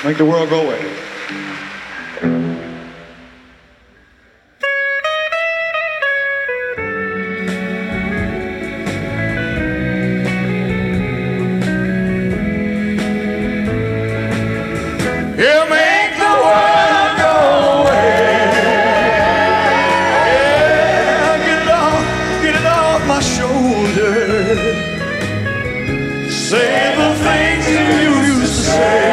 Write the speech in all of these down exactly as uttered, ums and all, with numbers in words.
Make the world go away. Yeah, make the world go away. Yeah, get it off, get it off my shoulder. Say the things you used to say,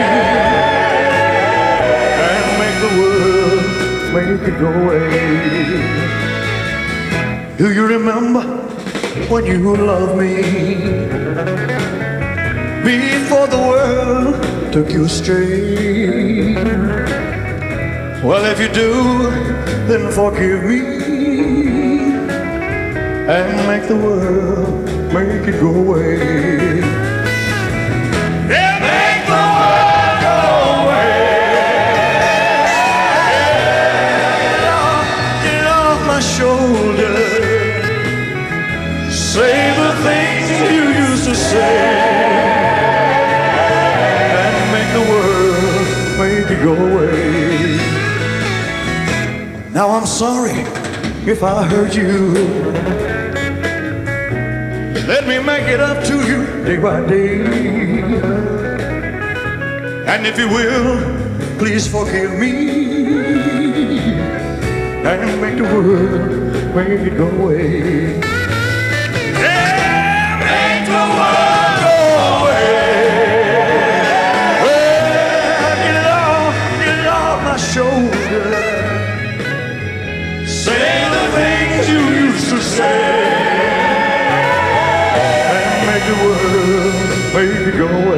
and make the world, make it go away. Do you remember when you loved me? Before the world took you astray. Well, if you do, then forgive me and make the world, make it go away. Yeah, make the world go away. Yeah, get it off, get it off my shoulder. Say the things you used to say. Make it go away. Now I'm sorry if I hurt you. Let me make it up to you day by day. And if you will, please forgive me and make the world, make it go away. Yeah, make the world go away. Shoulder. Say the things you used to say, and make the world, make it go away.